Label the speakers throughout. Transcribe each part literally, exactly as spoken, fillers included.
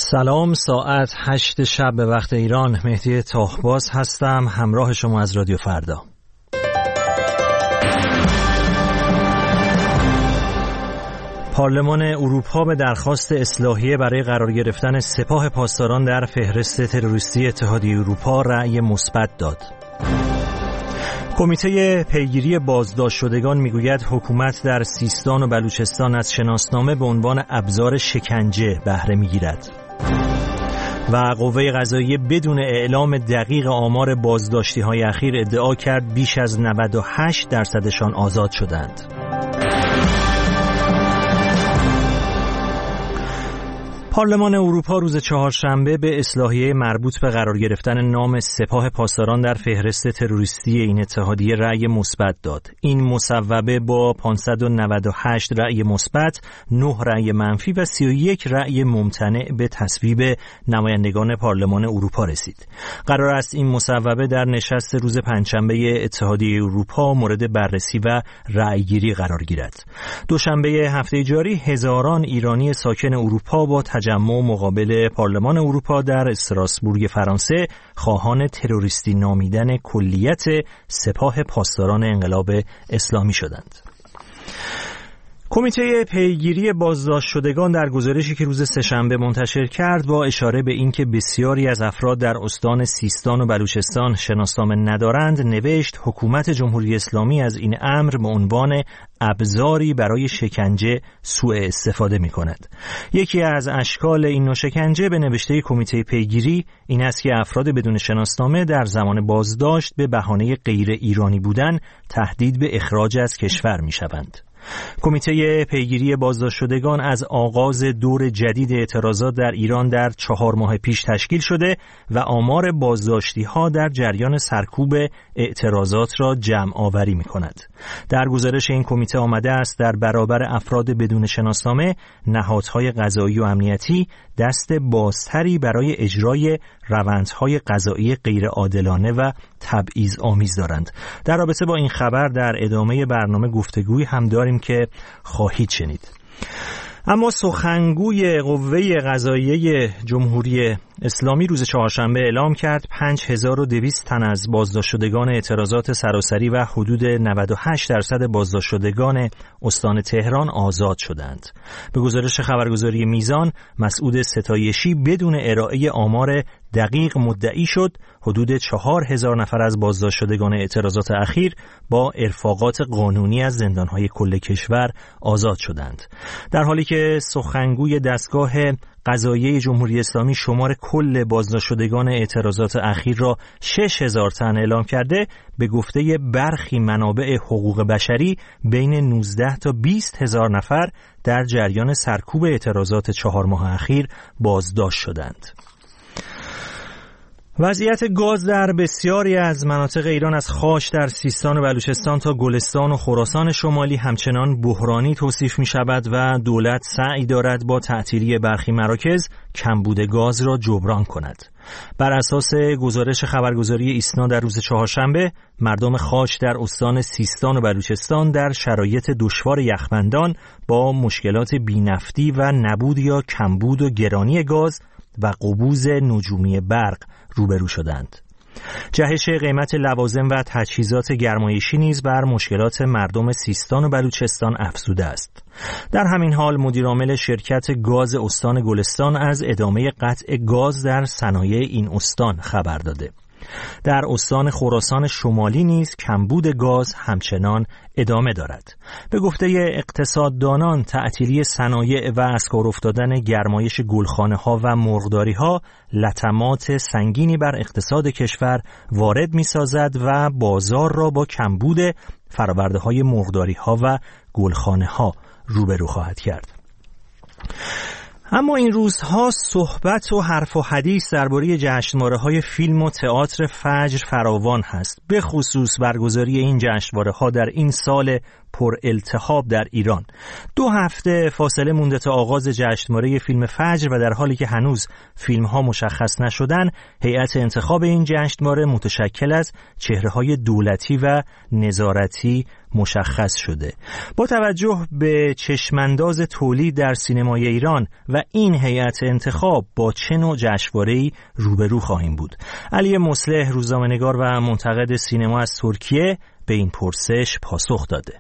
Speaker 1: سلام، ساعت هشت شب به وقت ایران. مهدی تاهباز هستم، همراه شما از رادیو فردا. پارلمان اروپا به درخواست اصلاحیه برای قرار گرفتن سپاه پاسداران در فهرست تروریستی اتحادیه اروپا رأی مثبت داد. کمیته پیگیری بازداشت شدگان میگوید حکومت در سیستان و بلوچستان از شناسنامه به عنوان ابزار شکنجه بهره میگیرد. و قوه قضاییه بدون اعلام دقیق آمار بازداشتی‌های اخیر ادعا کرد بیش از نود و هشت درصدشان آزاد شدند. پارلمان اروپا روز چهارشنبه به اصلاحیه مربوط به قرار گرفتن نام سپاه پاسداران در فهرست تروریستی این اتحادیه رأی مثبت داد. این مصوبه با پانصد و نود و هشت رأی مثبت، نه رأی منفی و سی و یک رأی ممتنع به تصویب نمایندگان پارلمان اروپا رسید. قرار است این مصوبه در نشست روز پنجشنبه اتحادیه اروپا مورد بررسی و رأیگیری قرار گیرد. دوشنبه هفته جاری هزاران ایرانی ساکن اروپا با تجمع مقابل پارلمان اروپا در استراسبورگ فرانسه خواهان تروریستی نامیدن کلیت سپاه پاسداران انقلاب اسلامی شدند. کمیته پیگیری بازداشت شدگان در گزارشی که روز سه‌شنبه منتشر کرد با اشاره به اینکه بسیاری از افراد در استان سیستان و بلوچستان شناسنامه ندارند نوشت حکومت جمهوری اسلامی از این امر به عنوان ابزاری برای شکنجه سوء استفاده می کند. یکی از اشکال این نوع شکنجه به نوشته کمیته پیگیری این است که افراد بدون شناسنامه در زمان بازداشت به بهانه غیر ایرانی بودن تهدید به اخراج از کشور می شوند. کمیته پیگیری بازداشت شدگان از آغاز دور جدید اعتراضات در ایران در چهار ماه پیش تشکیل شده و آمار بازداشتی ها در جریان سرکوب اعتراضات را جمع آوری می کند. در گزارش این کمیته آمده است در برابر افراد بدون شناسنامه نهادهای قضایی و امنیتی دست بازتری برای اجرای روندهای قضایی غیر عادلانه و تبعیض آمیز دارند. در رابطه با این خبر در ادامه برنامه گفتگویی هم داریم که خواهید شنید. اما سخنگوی قوه قضاییه جمهوری اسلامی روز چهارشنبه اعلام کرد پنج هزار و دویست تن از بازداشت شدگان اعتراضات سراسری و حدود نود و هشت درصد بازداشت شدگان استان تهران آزاد شدند. به گزارش خبرگزاری میزان، مسعود ستایشی بدون ارائه آمار دقیق مدعی شد حدود چهار هزار نفر از بازداشت شدگان اعتراضات اخیر با ارفاقات قانونی از زندانهای کل کشور آزاد شدند. در حالی که سخنگوی دستگاه قضاییه جمهوری اسلامی شمار کل بازداشت شدگان اعتراضات اخیر را شش هزار تن اعلام کرده، به گفته برخی منابع حقوق بشری بین نوزده تا بیست هزار نفر در جریان سرکوب اعتراضات چهار ماه اخیر بازداشت شدند. وضعیت گاز در بسیاری از مناطق ایران از خاش در سیستان و بلوچستان تا گلستان و خراسان شمالی همچنان بحرانی توصیف می شود و دولت سعی دارد با تعطیلی برخی مراکز کمبود گاز را جبران کند. بر اساس گزارش خبرگزاری ایسنا در روز چهارشنبه، مردم خاش در استان سیستان و بلوچستان در شرایط دشوار یخبندان با مشکلات بی‌نفتی و نبود یا کمبود و گرانی گاز و قبوض نجومی برق روبرو شدند. جهش قیمت لوازم و تجهیزات گرمایشی نیز بر مشکلات مردم سیستان و بلوچستان افزوده است. در همین حال مدیرعامل شرکت گاز استان گلستان از ادامه قطع گاز در صنایع این استان خبر داده. در استان خراسان شمالی نیز کمبود گاز همچنان ادامه دارد. به گفته اقتصاددانان تعطیلی صنایع و از کار افتادن گرمایش گلخانه ها و مرغداری ها لطمات سنگینی بر اقتصاد کشور وارد می سازد و بازار را با کمبود فرآورده های مرغداری ها و گلخانه ها روبرو خواهد کرد. اما این روزها صحبت و حرف و حدیث درباره جشنواره‌های فیلم و تئاتر فجر فراوان هست. به خصوص برگزاری این جشنواره‌ها در این سال پر التهاب در ایران. دو هفته فاصله مونده تا آغاز جشنواره فیلم فجر و در حالی که هنوز فیلم‌ها مشخص نشدن، هیئت انتخاب این جشنواره متشکل از چهره‌های دولتی و نظارتی مشخص شده. با توجه به چشمانداز تولید در سینمای ایران و این هیئت انتخاب با چه نوع جشنواره‌ای روبرو خواهیم بود؟ علی مصلح، روزنامه‌نگار و منتقد سینما از ترکیه، به این پرسش پاسخ داده.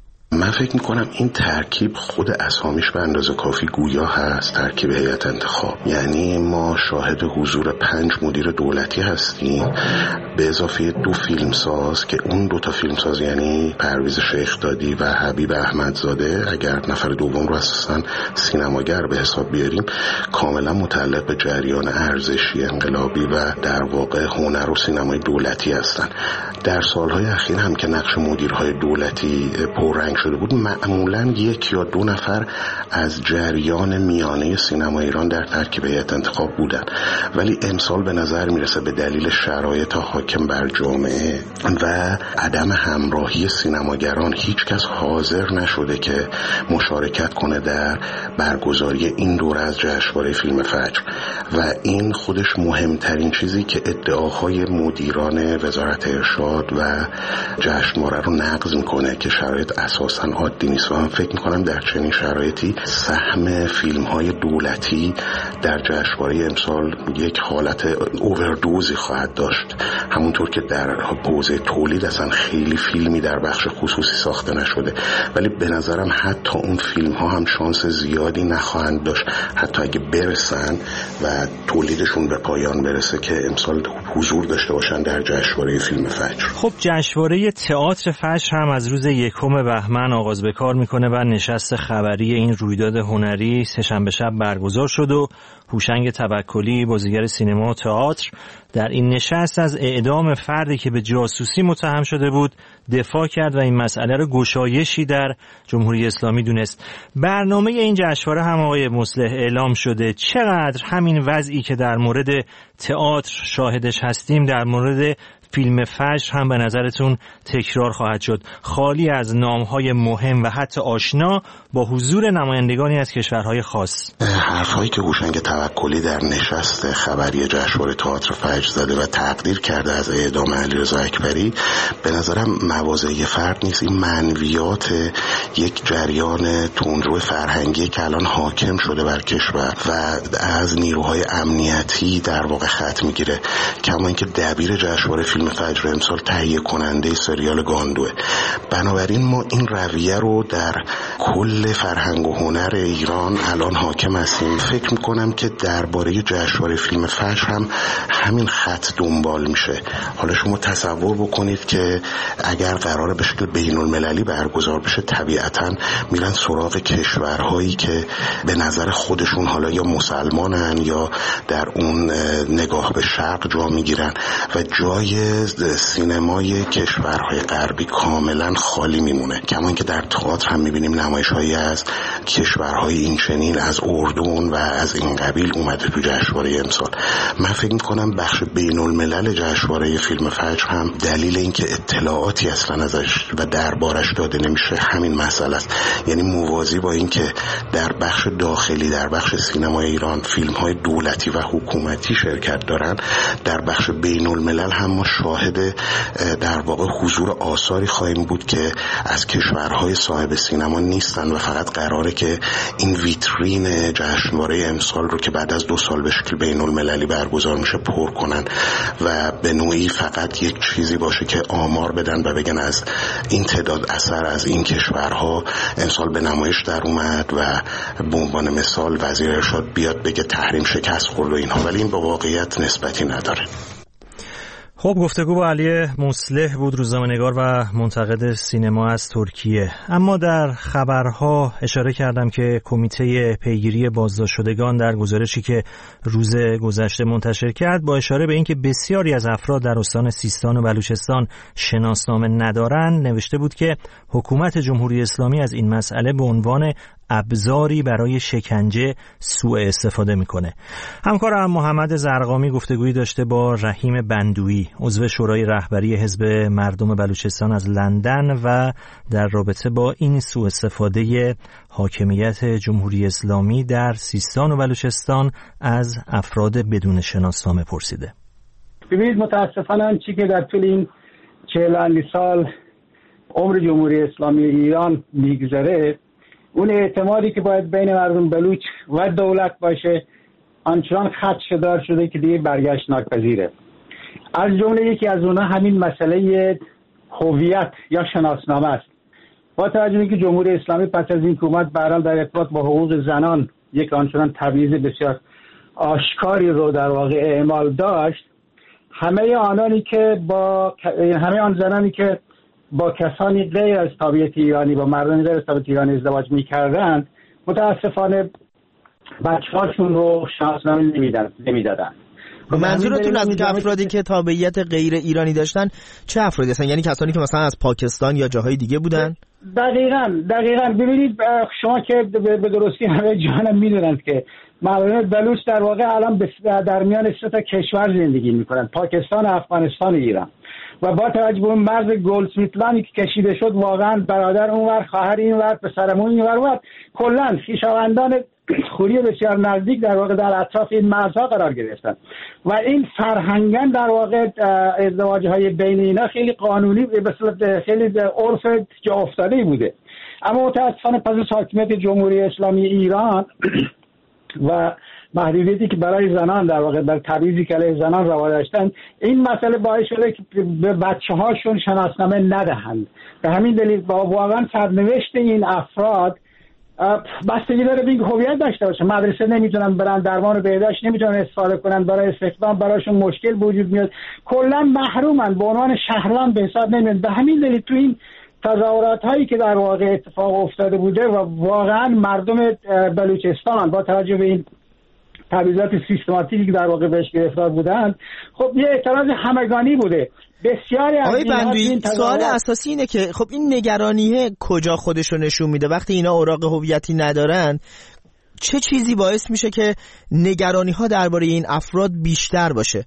Speaker 2: من فکر میکنم این ترکیب خود اسامیش به اندازه کافی گویا هست، ترکیب هیئت انتخاب. یعنی ما شاهد حضور پنج مدیر دولتی هستیم به اضافه دو فیلمساز که اون دو تا فیلمساز یعنی پرویز شیخ دادی و حبیب احمدزاده، اگر نفر دوم رو اساساً سینماگر به حساب بیاریم، کاملا متعلق به جریان ارزشی انقلابی و در واقع هنر و سینمای دولتی هستن. در سالهای اخیر هم که نقش مدیرهای دولتی پررنگ شده بود، معمولا یک یا دو نفر از جریان میانه سینما ایران در ترکیب هیئت انتخاب بودن، ولی امسال به نظر میرسه به دلیل شرایط حاکم بر جامعه و عدم همراهی سینماگران هیچ کس حاضر نشده که مشارکت کنه در برگزاری این دوره از جشنواره فیلم فجر و این خودش مهمترین چیزی که ادعاهای مدیران وزارت ارشاد و جشنواره رو نقض میکنه که شرایط اساساً عادی نیست و من فکر میکنم در چنین شرایطی سهم فیلم های دولتی در جشنواره امسال یک حالت اووردوزی خواهد داشت. همونطور که در حوزه تولید اصلا خیلی فیلمی در بخش خصوصی ساخته نشده، ولی به نظرم حتی اون فیلم ها هم شانس زیادی نخواهند داشت، حتی اگه برسن و تولیدشون به پایان برسه، که امسال حضور داشته باشن در جشنواره فیلم فجر.
Speaker 1: خب جشنواره تئاتر فجر هم از روز یکم بهمن آغاز به کار میکنه و نشست خبری این رویداد هنری سه‌شنبه شب برگزار شد و هوشنگ توکلی، بازیگر سینما و تئاتر، در این نشست از اعدام فردی که به جاسوسی متهم شده بود دفاع کرد و این مسئله رو گشایشی در جمهوری اسلامی دونست. برنامه این جشنواره هم آقای مصلح اعلام شده. چقدر همین وضعی که در مورد تئاتر شاهدش هستیم در مورد فیلم فجر هم به نظرتون تکرار خواهد شد، خالی از نام‌های مهم و حتی آشنا با حضور نمایندگانی از کشورهای خاص؟
Speaker 2: حرفایی که هوشنگ توکلی در نشست خبری جشنواره تئاتر فجر زده و تقدیر کرده از اعدام علیرضا اکبری، به نظرم مواضع فرد نیست، این منویات یک جریان تندرو فرهنگی که الان حاکم شده بر کشور و از نیروهای امنیتی در واقع خط میگیره. کما اینکه دبیر جشنواره فیلم فجر امسال تهیه کننده سریال گاندوه. بنابراین ما این رویه رو در کل فرهنگ و هنر ایران الان حاکم هستیم. فکر میکنم که درباره جشنواره فیلم فجر هم همین خط دنبال میشه. حالا شما تصور بکنید که اگر قراره به شکل بین المللی برگزار بشه، طبیعتاً میرن سراغ کشورهایی که به نظر خودشون حالا یا مسلمانن یا در اون نگاه به شرق جا میگیرن و جای سینمای کشورهای غربی کاملا خالی میمونه. کما اینکه در تئاتر هم میبینیم نمایش‌هایی از کشورهای این چنین، از اردن و از این قبیل اومده تو جشنواره امسال. من فکر میکنم بخش بین الملل جشنواره فیلم فجر هم دلیل اینکه اطلاعاتی اصلا ازش و دربارش داده نمیشه همین مسئله است. یعنی موازی با اینکه در بخش داخلی، در بخش سینمای ایران فیلم‌های دولتی و حکومتی شرکت دارن، در بخش بین الملل هم ما شاهد در واقع حضور آثاری خواهیم بود که از کشورهای صاحب سینما نیستن و فقط قراره که این ویترین جشنواره امسال رو که بعد از دو سال به شکل بین المللی برگزار میشه پر کنن و به نوعی فقط یک چیزی باشه که آمار بدن و بگن از این تعداد اثر از این کشورها امسال به نمایش در اومد و به عنوان مثال وزیر ارشاد بیاد بگه تحریم شکست خورد و اینها، ولی این با واقعیت نسبتی نداره.
Speaker 1: خب گفتگو با علی مصلح بود، روزنامه‌نگار و منتقد سینما از ترکیه. اما در خبرها اشاره کردم که کمیته پیگیری بازداشت شدگان در گزارشی که روز گذشته منتشر کرد با اشاره به اینکه بسیاری از افراد در استان سیستان و بلوچستان شناسنامه ندارند، نوشته بود که حکومت جمهوری اسلامی از این مسئله به عنوان ابزاری برای شکنجه سوء استفاده میکنه. همکارم محمد زرقامی گفتگویی داشته با رحیم بندویی، عضو شورای رهبری حزب مردم بلوچستان از لندن، و در رابطه با این سوء استفاده حاکمیت جمهوری اسلامی در سیستان و بلوچستان از افراد بدون شناسنامه پرسیده.
Speaker 3: ببینید، متاسفانه آنچه که در طول این چهل سال عمر جمهوری اسلامی ایران میگذره، اون اعتمادی که باید بین مردم بلوچ و دولت باشه آنچنان خدشه‌دار شده که دیگه برگشت ناپذیره. از جمله یکی از اونها همین مسئله هویت یا شناسنامه است. با توجه به اینکه جمهوری اسلامی پس از این حکومت به هر حال در ارتباط با حقوق زنان یک آنچنان تبعیض بسیار آشکاری رو در واقع اعمال داشت، همه آنانی که با همه آن زنانی که با کسانی غیر از تابعیت ایرانی، با مردم غیر از تابعیت ایرانی ازدواج می‌کردند، متاسفانه بچه‌هاشون رو شناسنامه نمیدادن.
Speaker 4: منظورتون از این افرادی که تابعیت غیر ایرانی داشتن چه افرادی هستن؟ یعنی کسانی که مثلا از پاکستان یا جاهای دیگه بودن؟
Speaker 3: دقیقاً دقیقاً ببینید، شما که به درستی همه جهان میدونند که مردم بلوچ در واقع الان در میان سه تا کشور زندگی میکنن: پاکستان، افغانستان و ایران. و با توجه به اون مرز گلدسمیتلانی که کشیده شد، واقعا برادر اونور، خواهر اینور، پسرمون اینور و کلا خویشاوندان خوری بسیار نزدیک در واقع در اطراف این مرزها قرار گرفتن. و این فرهنگاً در واقع ازدواج‌های بین اینا خیلی قانونی، به صورت خیلی عرف جا افتاده بوده. اما متأسفانه پس از حاکمیت جمهوری اسلامی ایران و محدودیتی که برای زنان در واقع در تبعیضی که علیه زنان روا داشتن، این مسئله باعث شده که به بچه‌هاشون شناسنامه ندهند. به همین دلیل با واقعا سرنوشت این افراد بستگی داره به اینکه هویت داشته باشه. مدرسه نمیتونن برن، درمان بهداشت نمیتونن استفاده کنن، برای استخدام براشون مشکل وجود میاد، کلا محرومن، به عنوان شهروند به حساب نمیاد. به همین دلیل تو این تظاهرات هایی که در واقع اتفاق افتاده بوده و واقعا مردم بلوچستان با توجه به این تبعیضات سیستماتیکی که در واقع بهش گرفتار بودند، خب یه اعتراض همگانی بوده. بسیاری از
Speaker 4: آقای بندویی، سوال اساسی اینه که خب این نگرانیه کجا خودش رو نشون میده؟ وقتی اینا اوراق هویتی ندارن، چه چیزی باعث میشه که نگرانی ها درباره این افراد بیشتر باشه؟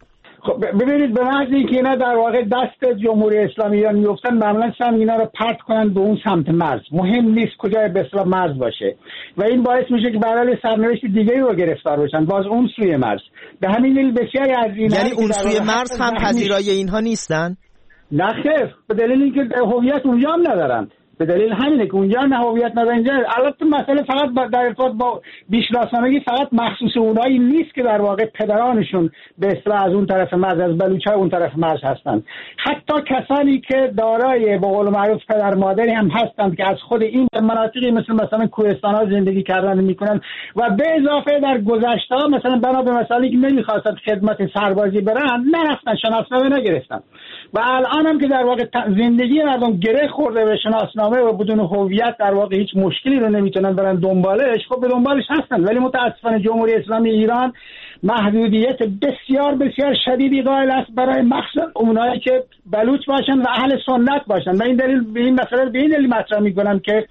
Speaker 3: خب ببینید، به محض اینکه اینا در واقع دست جمهوری اسلامی ایران میافتن، معمولا سعی اینا رو پرت کنن به اون سمت مرز. مهم نیست کجای به اصطلاح مرز باشه و این باعث میشه که برای سرنوشت دیگری رو گرفتار بشن، باز اون سوی مرز. به همین دلیل بسیاری از اینا،
Speaker 4: یعنی اون سوی مرز هم پذیرای اینها نیستن؟
Speaker 3: نه خیر، به دلیل اینکه هویت اونجا هم ندارن. به دلیل همینه که اونجا نه هویت ندارن. اینجا البته مسئله فقط در ارتباط با بیشناسنامگی فقط مخصوص اونایی نیست که در واقع پدرانشون به اصطلاح از اون طرف مرز، از بلوچ‌ها اون طرف مرز هستن. حتی کسانی که دارای به قول معروف پدر مادری هم هستند که از خود این مناطقی مثل مثلا کوهستان‌ها زندگی کردن میکنن و به اضافه در گذشته مثلا بنا به مسائلی که نمیخواستن خدمت سربازی برن، نرفتن، شناسنامه نگرفتن. و الان هم که در واقع زندگی مردم گره خورده به شناسنامه و بدون هویت در واقع هیچ مشکلی رو نمیتونن برن دنبالش، خب به دنبالش هستن. ولی متاسفانه جمهوری اسلامی ایران محدودیت بسیار بسیار شدیدی قائل است برای مخصوصا اونایی که بلوچ باشن و اهل سنت باشن. و این دلیل به این مسئله به این دلیل مطرح میکنم که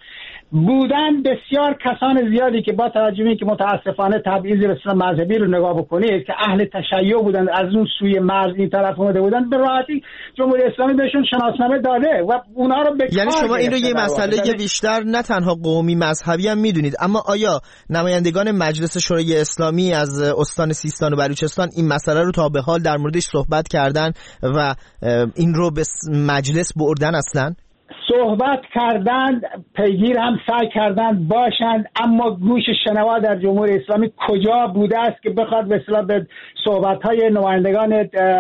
Speaker 3: بودن بسیار کسان زیادی که با توجه به اینکه متاسفانه تبعیض به مذهبی رو نگاه بکنید که اهل تشیع بودن، از اون سوی مرز این طرف اومده بودن، به راحتی جمهوری اسلامی بهشون شناسنامه داده و اونها رو به
Speaker 4: یعنی شما این رو یه مسئله بیشتر نه تنها قومی مذهبی هم میدونید. اما آیا نمایندگان مجلس شورای اسلامی از استان سیستان و بلوچستان این مسئله رو تا به حال در موردش صحبت کردن و این رو به مجلس بردن اصلا؟
Speaker 3: صحبت کردند، پیگیر هم سعی کردند باشند، اما گوش شنوا در جمهوری اسلامی کجا بوده است که بخواد به اصطلاح به صحبت‌های نمایندگان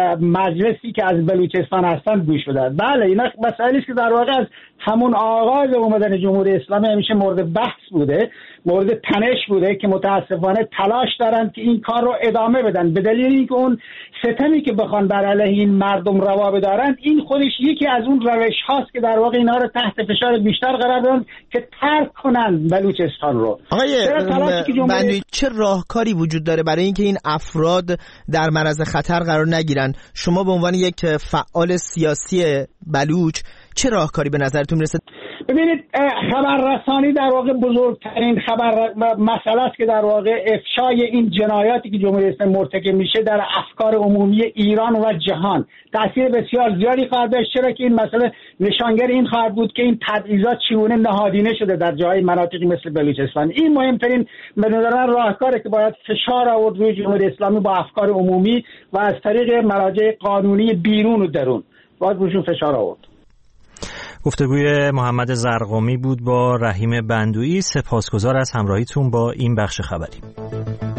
Speaker 3: مجلسی که از بلوچستان هستند گوش بده. بله، اینا مسائلی است که در واقع از همون آغاز اومدن جمهوری اسلامی همیشه مورد بحث بوده، مورد تنش بوده که متاسفانه تلاش دارند که این کار رو ادامه بدن، به دلیل اینکه اون ستمی که بخوان بر علیه این مردم روا بدارند، این خودش یکی از اون روش هاست که در واقع اینا رو تحت فشار بیشتر قرار بدن که ترک کنن بلوچستان رو.
Speaker 4: آقای بندویی، چه راهکاری وجود داره برای اینکه این افراد در معرض خطر قرار نگیرن؟ شما به عنوان یک فعال سیاسی بلوچ چه راهکاری به نظرتون میرسه؟
Speaker 3: ببینید خبررسانی در واقع بزرگترین خبر مسئله است که در واقع افشای این جنایاتی که جمهوری اسلامی مرتکب میشه در افکار عمومی ایران و جهان تاثیر بسیار زیادی خواهد داشت، چرا که این مسئله نشانگر این خواهد بود که این تبعیضات چگونه نهادینه شده در جای مناطقی مثل بلوچستان. این مهمترین به نظر من راهکاره که باید فشار آورد روی جمهوری اسلامی با افکار عمومی و از طریق مراجع قانونی بیرون و درون باید روشون فشار آورد.
Speaker 1: گفتگوی محمد زرقامی بود با رحیم بندویی. سپاسگزار از همراهیتون با این بخش خبری.